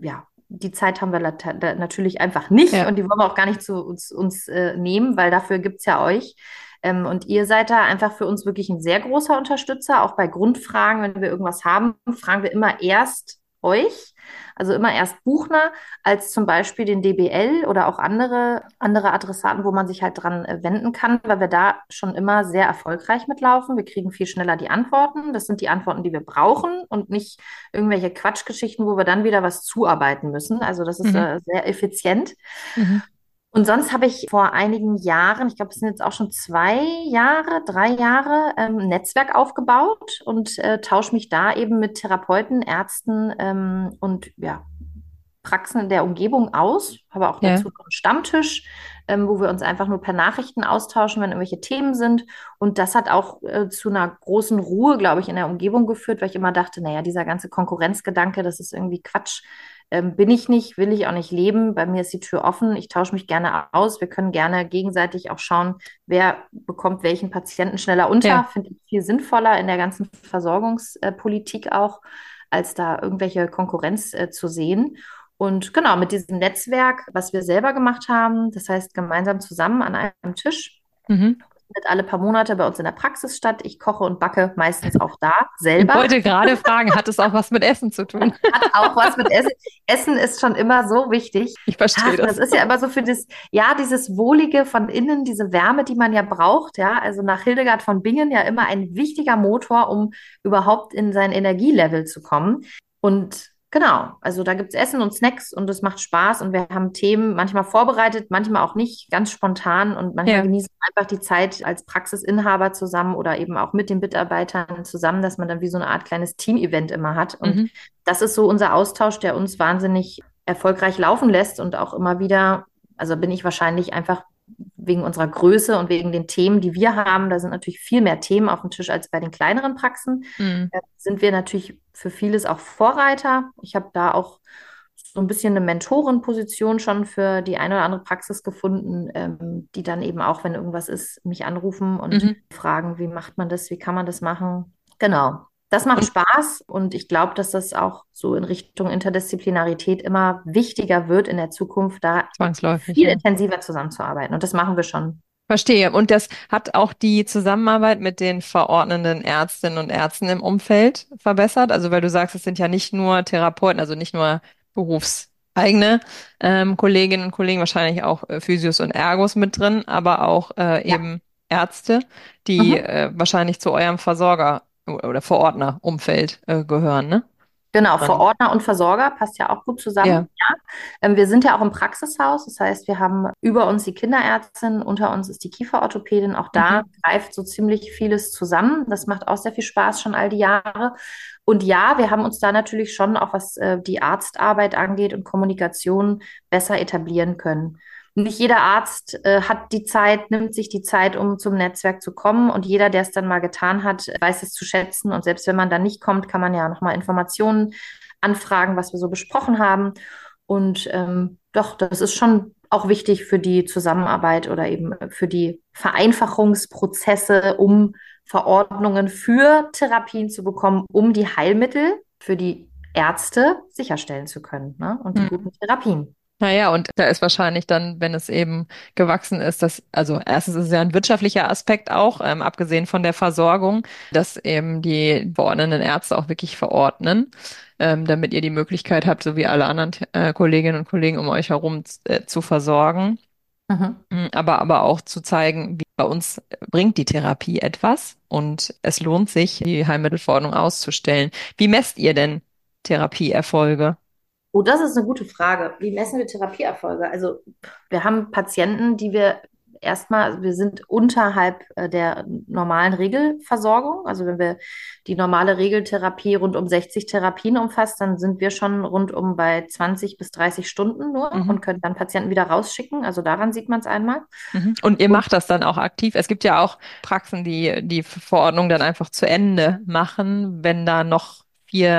die Zeit haben wir lat- da natürlich einfach nicht Ja. und die wollen wir auch gar nicht zu uns, uns äh, nehmen, weil dafür gibt's ja euch. Ähm, und ihr seid da einfach für uns wirklich ein sehr großer Unterstützer. Auch bei Grundfragen, wenn wir irgendwas haben, fragen wir immer erst euch, also immer erst Buchner, als zum Beispiel den D B L oder auch andere, andere Adressaten, wo man sich halt dran äh, wenden kann, weil wir da schon immer sehr erfolgreich mitlaufen. Wir kriegen viel schneller die Antworten. Das sind die Antworten, die wir brauchen und nicht irgendwelche Quatschgeschichten, wo wir dann wieder was zuarbeiten müssen. Also das ist Mhm. äh, sehr effizient. Mhm. Und sonst habe ich vor einigen Jahren, ich glaube, es sind jetzt auch schon zwei Jahre, drei Jahre, ähm, ein Netzwerk aufgebaut und äh, tausche mich da eben mit Therapeuten, Ärzten ähm, und ja, Praxen in der Umgebung aus. Habe auch Ja. dazu noch einen Stammtisch, ähm, wo wir uns einfach nur per Nachrichten austauschen, wenn irgendwelche Themen sind. Und das hat auch äh, zu einer großen Ruhe, glaube ich, in der Umgebung geführt, weil ich immer dachte, naja, dieser ganze Konkurrenzgedanke, das ist irgendwie Quatsch. Ähm, bin ich nicht, will ich auch nicht leben. Bei mir ist die Tür offen. Ich tausche mich gerne aus. Wir können gerne gegenseitig auch schauen, wer bekommt welchen Patienten schneller Ja. unter. Finde ich viel sinnvoller in der ganzen Versorgungspolitik auch, als da irgendwelche Konkurrenz äh, zu sehen. Und genau, mit diesem Netzwerk, was wir selber gemacht haben, das heißt gemeinsam zusammen an einem Tisch, Mhm. findet alle paar Monate bei uns in der Praxis statt. Ich koche und backe meistens auch da Ich selber. wollte gerade fragen, hat es auch was mit Essen zu tun? Hat auch was mit Essen. Essen ist schon immer so wichtig. Ich verstehe Ach, das das. ist ja immer so für das, ja, dieses Wohlige von innen, diese Wärme, die man ja braucht, ja. Also nach Hildegard von Bingen ja immer ein wichtiger Motor, um überhaupt in sein Energielevel zu kommen. Und genau, also da gibt's Essen und Snacks und es macht Spaß und wir haben Themen manchmal vorbereitet, manchmal auch nicht, ganz spontan und manchmal Ja. genießen wir einfach die Zeit als Praxisinhaber zusammen oder eben auch mit den Mitarbeitern zusammen, dass man dann wie so eine Art kleines Team-Event immer hat. Und Mhm. das ist so unser Austausch, der uns wahnsinnig erfolgreich laufen lässt und auch immer wieder, also bin ich wahrscheinlich einfach wegen unserer Größe und wegen den Themen, die wir haben, da sind natürlich viel mehr Themen auf dem Tisch als bei den kleineren Praxen, Mhm. äh, sind wir natürlich für vieles auch Vorreiter. Ich habe da auch so ein bisschen eine Mentorenposition schon für die eine oder andere Praxis gefunden, ähm, die dann eben auch, wenn irgendwas ist, mich anrufen und Mhm. fragen, wie macht man das, wie kann man das machen. Genau. Das macht Und Spaß und ich glaube, dass das auch so in Richtung Interdisziplinarität immer wichtiger wird in der Zukunft, da zwangsläufig, viel ja. intensiver zusammenzuarbeiten. Und das machen wir schon. Verstehe. Und das hat auch die Zusammenarbeit mit den verordnenden Ärztinnen und Ärzten im Umfeld verbessert. Also weil du sagst, es sind ja nicht nur Therapeuten, also nicht nur berufseigene ähm, Kolleginnen und Kollegen, wahrscheinlich auch äh, Physios und Ergos mit drin, aber auch äh, Ja. eben Ärzte, die Mhm. äh, wahrscheinlich zu eurem Versorger- oder Verordnerumfeld äh, gehören, ne? Genau, Dran. Verordner und Versorger passt ja auch gut Ja. zusammen. Ja. Ähm, wir sind ja auch im Praxishaus, das heißt, wir haben über uns die Kinderärztin, unter uns ist die Kieferorthopädin. Auch da Mhm. greift so ziemlich vieles zusammen. Das macht auch sehr viel Spaß schon all die Jahre. Und ja, wir haben uns da natürlich schon auch, was äh, die Arztarbeit angeht und Kommunikation, besser etablieren können. Nicht jeder Arzt äh, hat die Zeit, nimmt sich die Zeit, um zum Netzwerk zu kommen. Und jeder, der es dann mal getan hat, weiß es zu schätzen. Und selbst wenn man dann nicht kommt, kann man ja nochmal Informationen anfragen, was wir so besprochen haben. Und ähm, doch, das ist schon auch wichtig für die Zusammenarbeit oder eben für die Vereinfachungsprozesse, um Verordnungen für Therapien zu bekommen, um die Heilmittel für die Ärzte sicherstellen zu können, ne? Und die Mhm. guten Therapien. Naja, und da ist wahrscheinlich dann, wenn es eben gewachsen ist, dass, also erstens ist es ja ein wirtschaftlicher Aspekt auch, ähm, abgesehen von der Versorgung, dass eben die verordnenden Ärzte auch wirklich verordnen, ähm, damit ihr die Möglichkeit habt, so wie alle anderen äh, Kolleginnen und Kollegen um euch herum äh, zu versorgen. Mhm. Mm, Aber, aber auch zu zeigen, wie bei uns bringt die Therapie etwas und es lohnt sich, die Heilmittelverordnung auszustellen. Wie messt ihr denn Therapieerfolge? Oh, das ist eine gute Frage. Wie messen wir Therapieerfolge? Also wir haben Patienten, die wir erstmal, also wir sind unterhalb äh, der normalen Regelversorgung. Also wenn wir die normale Regeltherapie rund um sechzig Therapien umfasst, dann sind wir schon rund um bei zwanzig bis dreißig Stunden nur Mhm. und können dann Patienten wieder rausschicken. Also daran sieht man es einmal. Mhm. Und ihr Und macht das dann auch aktiv? Es gibt ja auch Praxen, die die Verordnung dann einfach zu Ende machen, wenn da noch vier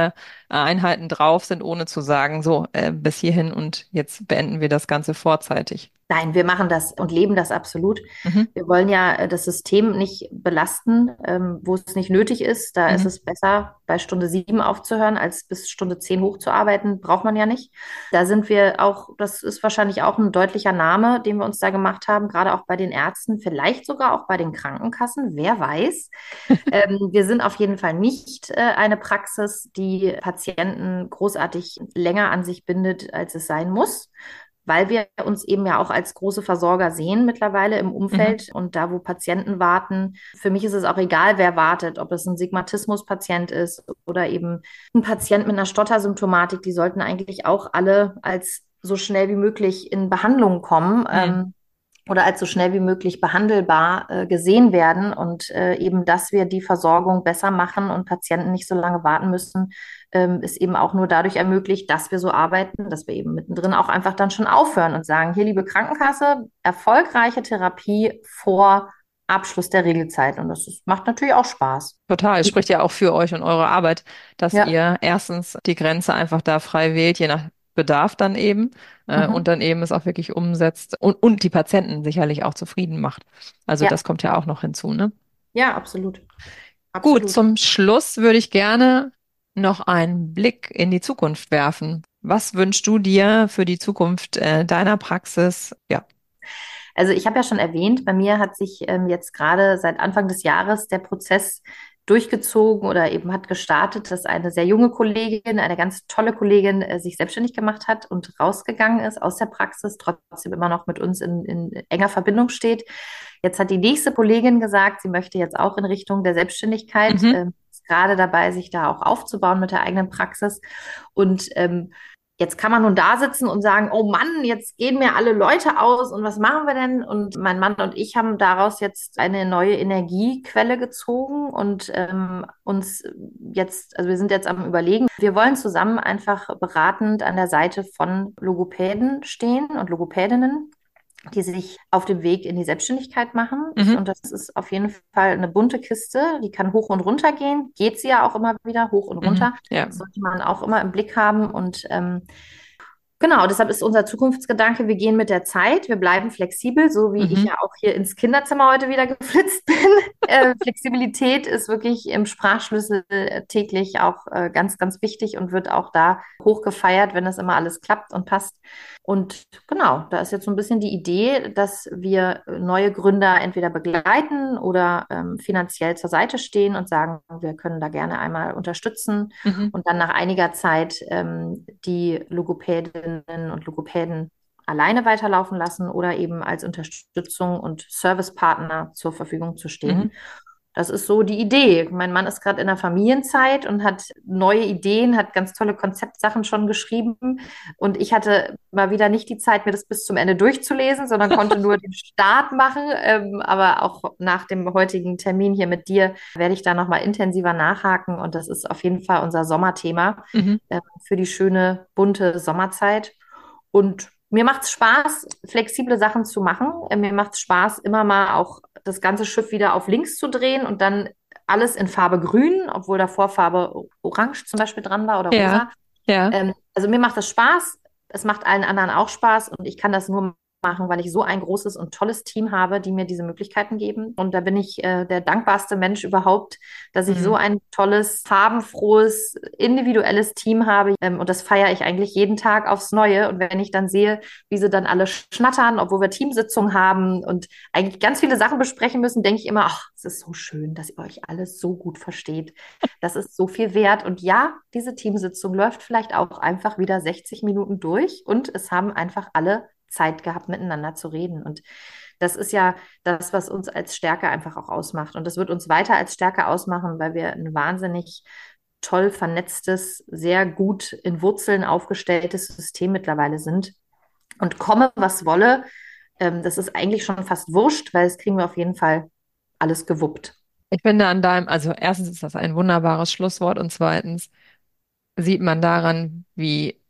Einheiten drauf sind, ohne zu sagen, so, äh, bis hierhin und jetzt beenden wir das Ganze vorzeitig. Nein, wir machen das und leben das absolut. Mhm. Wir wollen ja äh, das System nicht belasten, ähm, wo es nicht nötig ist. Da ist Mhm. es besser, bei Stunde sieben aufzuhören, als bis Stunde zehn hochzuarbeiten. Braucht man ja nicht. Da sind wir auch, das ist wahrscheinlich auch ein deutlicher Name, den wir uns da gemacht haben, gerade auch bei den Ärzten, vielleicht sogar auch bei den Krankenkassen, wer weiß. Ähm, wir sind auf jeden Fall nicht äh, eine Praxis, die Patienten großartig länger an sich bindet, als es sein muss, weil wir uns eben ja auch als große Versorger sehen mittlerweile im Mhm. Umfeld und da, wo Patienten warten. Für mich ist es auch egal, wer wartet, ob es ein Sigmatismus-Patient ist oder eben ein Patient mit einer Stottersymptomatik. Die sollten eigentlich auch alle als so schnell wie möglich in Behandlung kommen. Mhm. Ähm, oder als so schnell wie möglich behandelbar äh, gesehen werden und äh, eben, dass wir die Versorgung besser machen und Patienten nicht so lange warten müssen, ähm, ist eben auch nur dadurch ermöglicht, dass wir so arbeiten, dass wir eben mittendrin auch einfach dann schon aufhören und sagen, hier, liebe Krankenkasse, erfolgreiche Therapie vor Abschluss der Regelzeit. Und das ist, macht natürlich auch Spaß. Total. Es spricht ja auch für euch und eure Arbeit, dass Ja. ihr erstens die Grenze einfach da frei wählt, je nach Bedarf dann eben, äh, und Mhm. dann eben es auch wirklich umsetzt und, und die Patienten sicherlich auch zufrieden macht. Also das Ja, kommt ja auch noch hinzu, ne? ja, absolut. Gut, Absolut. zum Schluss würde ich gerne noch einen Blick in die Zukunft werfen. Was wünschst du dir für die Zukunft, äh, deiner Praxis? Ja. Also ich habe ja schon erwähnt, bei mir hat sich ähm, jetzt gerade seit Anfang des Jahres der Prozess durchgezogen oder eben hat gestartet, dass eine sehr junge Kollegin, eine ganz tolle Kollegin, äh, sich selbstständig gemacht hat und rausgegangen ist aus der Praxis, trotzdem immer noch mit uns in, in enger Verbindung steht. Jetzt hat die nächste Kollegin gesagt, sie möchte jetzt auch in Richtung der Selbstständigkeit, Mhm. ähm, ist gerade dabei, sich da auch aufzubauen mit der eigenen Praxis. Und ähm, jetzt kann man nun da sitzen und sagen, oh Mann, jetzt gehen mir alle Leute aus und was machen wir denn? Und mein Mann und ich haben daraus jetzt eine neue Energiequelle gezogen und ähm, uns jetzt, also wir sind jetzt am Überlegen, wir wollen zusammen einfach beratend an der Seite von Logopäden stehen und Logopädinnen, die sich auf dem Weg in die Selbstständigkeit machen. Ich, Mhm. und das ist auf jeden Fall eine bunte Kiste, die kann hoch und runter gehen, geht sie ja auch immer wieder hoch und Mhm. runter. Ja. Das sollte man auch immer im Blick haben und ähm, genau, deshalb ist unser Zukunftsgedanke, wir gehen mit der Zeit, wir bleiben flexibel, so wie ich Mhm. ja auch hier ins Kinderzimmer heute wieder geflitzt bin. Äh, Flexibilität ist wirklich im Sprachschlüssel äh, täglich auch äh, ganz, ganz wichtig und wird auch da hoch gefeiert, wenn das immer alles klappt und passt. Und genau, da ist jetzt so ein bisschen die Idee, dass wir neue Gründer entweder begleiten oder ähm, finanziell zur Seite stehen und sagen, wir können da gerne einmal unterstützen Mhm. und dann nach einiger Zeit ähm, die Logopädinnen und Logopäden alleine weiterlaufen lassen oder eben als Unterstützung und Servicepartner zur Verfügung zu Mhm. stehen. Das ist so die Idee. Mein Mann ist gerade in der Familienzeit und hat neue Ideen, hat ganz tolle Konzeptsachen schon geschrieben. Und ich hatte mal wieder nicht die Zeit, mir das bis zum Ende durchzulesen, sondern konnte nur den Start machen. Ähm, aber auch nach dem heutigen Termin hier mit dir werde ich da nochmal intensiver nachhaken. Und das ist auf jeden Fall unser Sommerthema Mhm. äh, für die schöne, bunte Sommerzeit. Und mir macht es Spaß, flexible Sachen zu machen. Äh, Mir macht es Spaß, immer mal auch das ganze Schiff wieder auf links zu drehen und dann alles in Farbe grün, obwohl davor Farbe orange zum Beispiel dran war oder Ja. rosa. Ja. Ähm, also mir macht das Spaß. Es macht allen anderen auch Spaß und ich kann das nur machen, weil ich so ein großes und tolles Team habe, die mir diese Möglichkeiten geben. Und da bin ich äh, der dankbarste Mensch überhaupt, dass ich so Mhm. ein tolles, farbenfrohes, individuelles Team habe. Ähm, und das feiere ich eigentlich jeden Tag aufs Neue. Und wenn ich dann sehe, wie sie dann alle schnattern, obwohl wir Teamsitzungen haben und eigentlich ganz viele Sachen besprechen müssen, denke ich immer, ach, es ist so schön, dass ihr euch alles so gut versteht. Das ist so viel wert. Und ja, diese Teamsitzung läuft vielleicht auch einfach wieder sechzig Minuten durch und es haben einfach alle Zeit gehabt, miteinander zu reden. Und das ist ja das, was uns als Stärke einfach auch ausmacht. Und das wird uns weiter als Stärke ausmachen, weil wir ein wahnsinnig toll vernetztes, sehr gut in Wurzeln aufgestelltes System mittlerweile sind. Und komme, was wolle, ähm, das ist eigentlich schon fast wurscht, weil es kriegen wir auf jeden Fall alles gewuppt. Ich finde an deinem, also erstens ist das ein wunderbares Schlusswort und zweitens sieht man daran, wie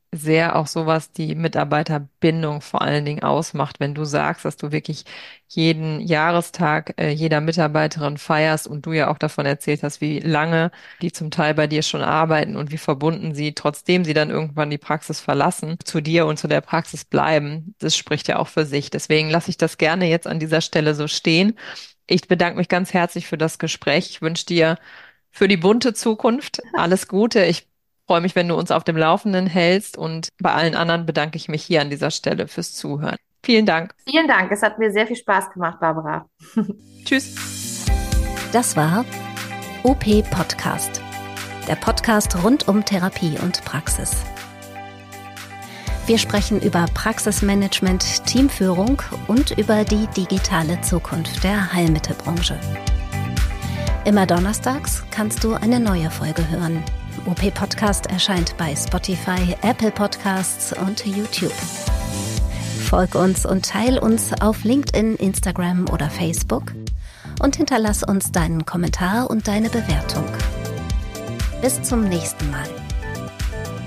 sehr auch sowas die Mitarbeiterbindung vor allen Dingen ausmacht, wenn du sagst, dass du wirklich jeden Jahrestag äh, jeder Mitarbeiterin feierst und du ja auch davon erzählt hast, wie lange die zum Teil bei dir schon arbeiten und wie verbunden sie, trotzdem sie dann irgendwann die Praxis verlassen, zu dir und zu der Praxis bleiben. Das spricht ja auch für sich. Deswegen lasse ich das gerne jetzt an dieser Stelle so stehen. Ich bedanke mich ganz herzlich für das Gespräch. Ich wünsche dir für die bunte Zukunft alles Gute. Ich freue mich, wenn du uns auf dem Laufenden hältst, und bei allen anderen bedanke ich mich hier an dieser Stelle fürs Zuhören. Vielen Dank. Vielen Dank. Es hat mir sehr viel Spaß gemacht, Barbara. Tschüss. Das war O P Podcast, der Podcast rund um Therapie und Praxis. Wir sprechen über Praxismanagement, Teamführung und über die digitale Zukunft der Heilmittelbranche. Immer donnerstags kannst du eine neue Folge hören. O P Podcast erscheint bei Spotify, Apple Podcasts und YouTube. Folg uns und teil uns auf LinkedIn, Instagram oder Facebook und hinterlass uns deinen Kommentar und deine Bewertung. Bis zum nächsten Mal.